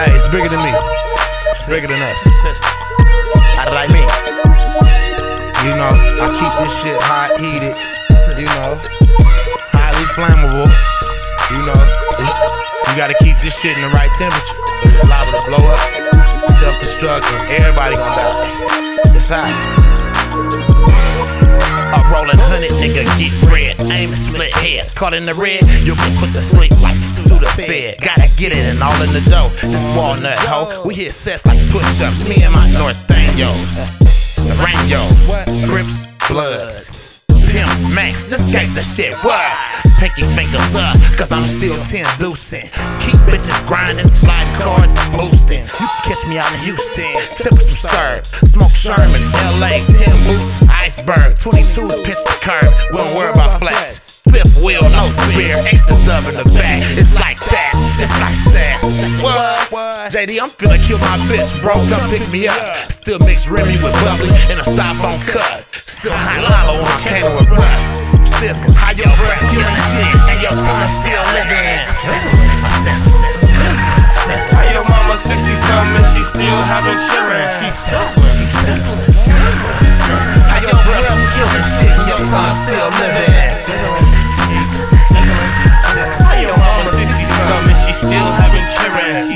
Hey, it's bigger than me. It's bigger than us. How did I mean? You know, I keep this shit hot, heated. You know, highly flammable. You know, you gotta keep this shit in the right temperature. It's liable to blow up, self-destruct, and everybody gon' die. It's hot. A rollin' 100, nigga, get red. Aim and split heads. Caught in the red, you'll get put to sleep like Sudafed. Gotta get it and all in the dough. This walnut hoe, we hit sets like push-ups. Me and my Northanios, Serranios, Crips, Bloods, Pimps, Max. This gangsta shit, what? Pinky fingers up, cause I'm still 10 deucing. Keep bitches grinding, sliding cars, boosting. You can catch me out in Houston, tips to serve. Smoke Sherman, LA, 10 boots, iceberg. 22s pinch the curve, we don't worry about flats. Fifth wheel, no spear, extra dub in the back. It's like that, it's like that. What? JD, I'm finna kill my bitch, bro, come pick me up. Still mix Remy with bubbly in a styrofoam cut. Still high lava when I came with butt. How your breath killing shit and your tongue still living. How your mama 60-something and she still having children. How your breath killing shit and your tongue still living. How your mama 60-something and she still having children.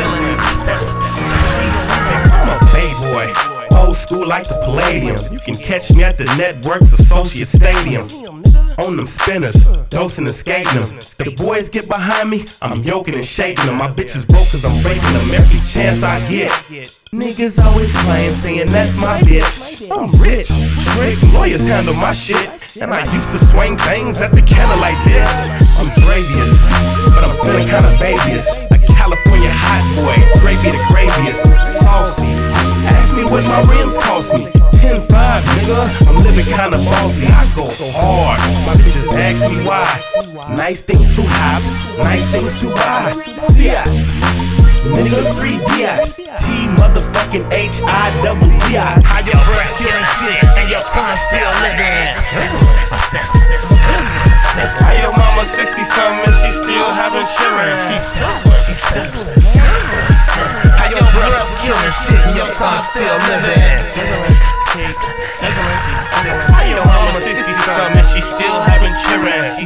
I'm a bay boy, old school like the Palladium. You can catch me at the Networks Associate Stadium. On them spinners, dosing and skating them. The boys get behind me, I'm yoking and shaking them. My bitch is broke cause I'm raping them every chance I get. Niggas always claim saying that's my bitch. I'm rich, straight lawyers handle my shit. And I used to swing things at the counter like this. I'm Dravious, but I'm feeling kinda babyish. A California hot boy, gravy the graviest. Saucy, ask me what my rims cost me. 10-5, nigga, I'm living kinda bossy. I go hard, my bitches ask me why. Nice things to have, nice things to buy. C.I. Nigga 3D.I. T motherfucking H-I-double-Z-I. How your breath killing shit and your tongue still living. How your mama 60-something and she still having children. How your breath killing shit and your tongue still living. How your mama 60-something and she still having children.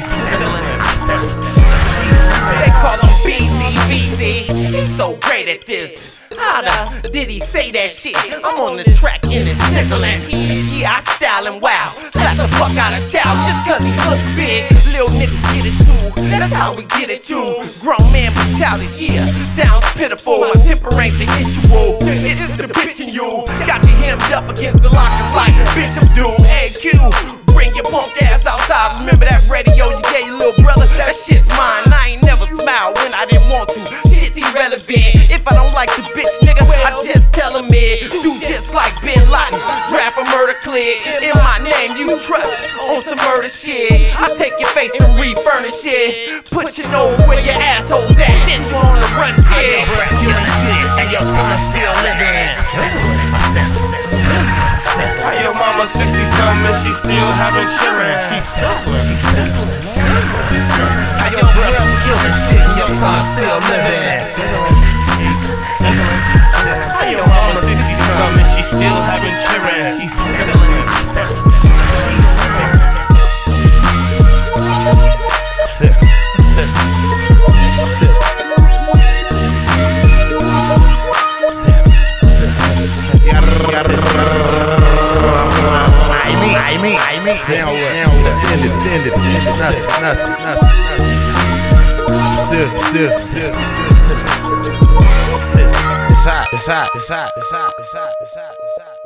They call him BZ, he's so great at this. How the did he say that shit? I'm on the track and it's sizzling. Yeah, I style him wow. Slap the fuck out of child just cause he looks big. Little niggas get it too, that's how we get it too. Grown man but childish, yeah, sounds pitiful. My temper ain't the issue, it is the bitch in you. Got you hemmed up against the lockers like Bishop do. Hey Q, bring your punk ass outside. Remember that radio you gave your little brother? That shit's mine. I ain't never smiled when I didn't want to. Shit's irrelevant. If I don't like the bitch, nigga, I just tell him it. Do just like Bin Laden. Draft a murder click. In my name, you trust on some murder shit. I take your face and refurnish it. Put your nose where your asshole's at. Then you on the run shit. How your breath killing shit and your tongue still living. How your mama 60-something and she still having children. How your breath killing shit and your tongue still living. How your mama 60-something and she still having children. I mean. Now what? Extend it. Nothing. It's hot.